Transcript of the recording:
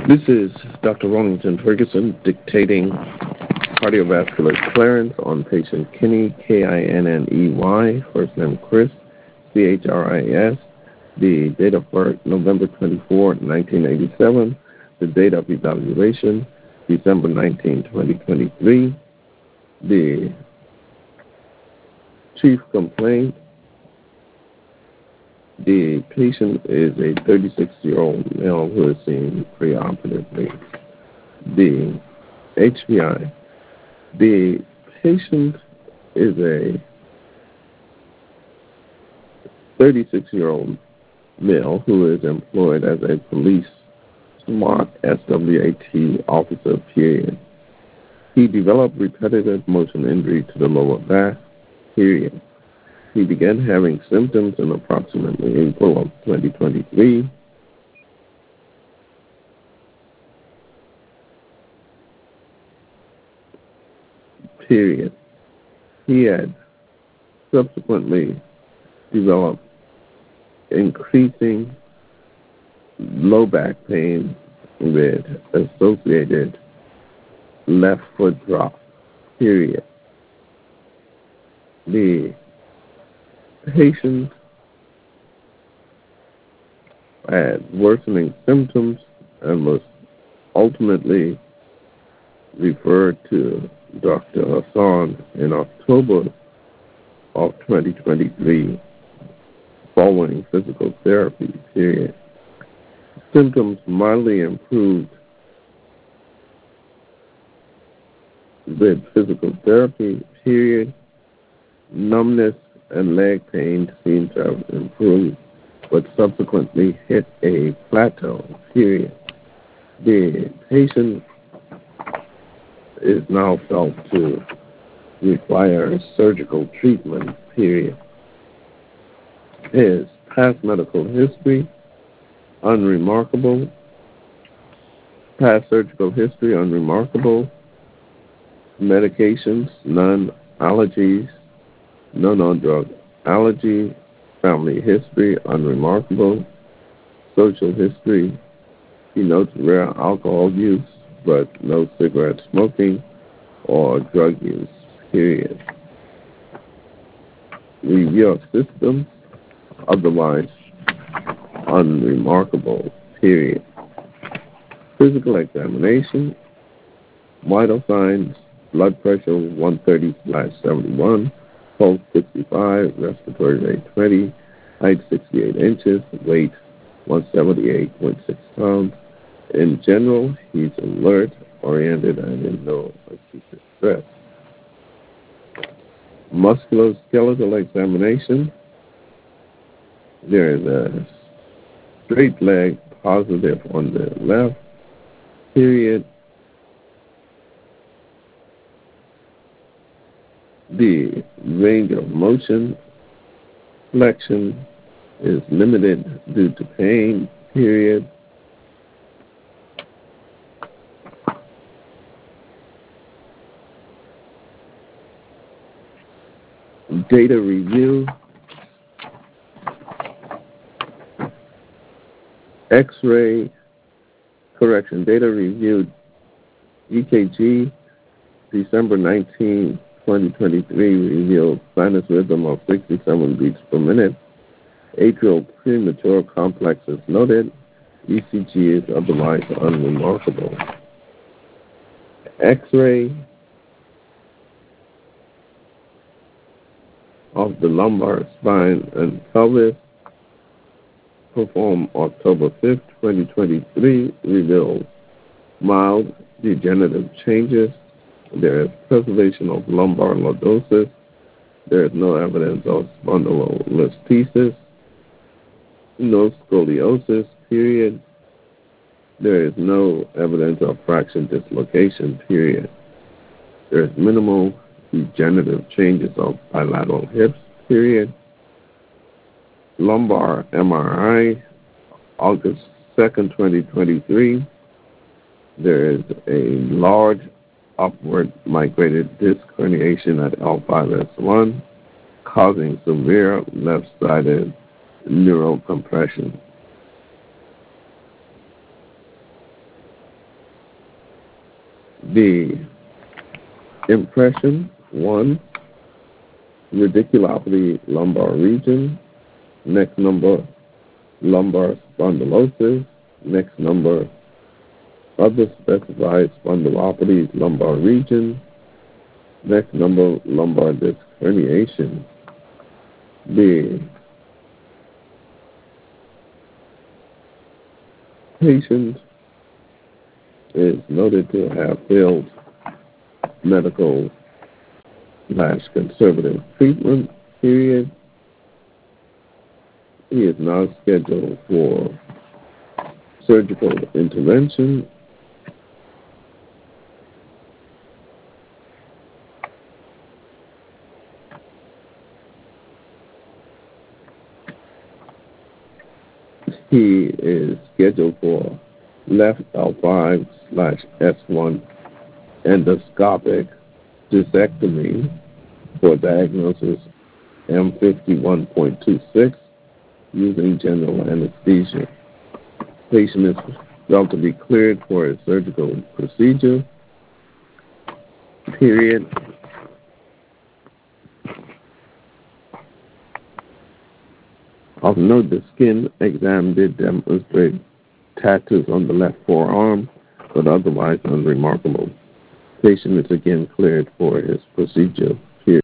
This is Dr. Ronington Ferguson dictating cardiovascular clearance on patient Kinney, Kinney, first name Chris, Chris, the date of birth November 24, 1987, the date of evaluation December 19, 2023, the chief complaint. The patient is a 36-year-old male who is seen preoperatively. The HPI. The patient is a 36-year-old male who is employed as a police SWAT officer, period. He developed repetitive motion injury to the lower back, period. He began having symptoms in approximately April of 2023. Period. He had subsequently developed increasing low back pain with associated left foot drop, period. The patient had worsening symptoms and was ultimately referred to Dr. Hassan in October of 2023 following physical therapy, period. Symptoms mildly improved with physical therapy, period. Numbness and leg pain seem to have improved, but subsequently hit a plateau, period. The patient is now felt to require surgical treatment, period. His past medical history, unremarkable. Past surgical history, unremarkable. Medications, none. Allergies, no non-drug allergy. Family history, unremarkable. Social history, he notes rare alcohol use, but no cigarette smoking or drug use, period. Review of systems, otherwise unremarkable, period. Physical examination, vital signs, blood pressure 130/71, pulse 65, respiratory rate 20, height 68 inches, weight 178.6 pounds. In general, he's alert, oriented, and in no acute distress. Musculoskeletal examination, there is a straight leg positive on the left, period. The range of motion, flexion, is limited due to pain, period. Data review, X-ray, data review, EKG, December 19, 2023, revealed sinus rhythm of 67 beats per minute. Atrial premature complex is noted. ECG is otherwise unremarkable. X-ray of the lumbar spine and pelvis, performed October 5th, 2023, revealed mild degenerative changes. There is preservation of lumbar lordosis. There is no evidence of spondylolisthesis. No scoliosis, period. There is no evidence of fraction dislocation, period. There is minimal degenerative changes of bilateral hips, period. Lumbar MRI, August 2nd, 2023. There is a large upward migrated disc herniation at L5S1, causing severe left-sided neurocompression. The impression, 1, radiculopathy lumbar region. Next number, lumbar spondylosis. Next number, other specified spondylopathies lumbar region. Next number, lumbar disc herniation. The patient is noted to have failed medical / conservative treatment, period. He is not scheduled for surgical intervention. He is scheduled for left L5/S1 endoscopic discectomy for diagnosis M51.26 using general anesthesia. Patient is felt to be cleared for a surgical procedure, period. Of note, the skin exam did demonstrate tattoos on the left forearm, but otherwise unremarkable. Patient is again cleared for his procedure.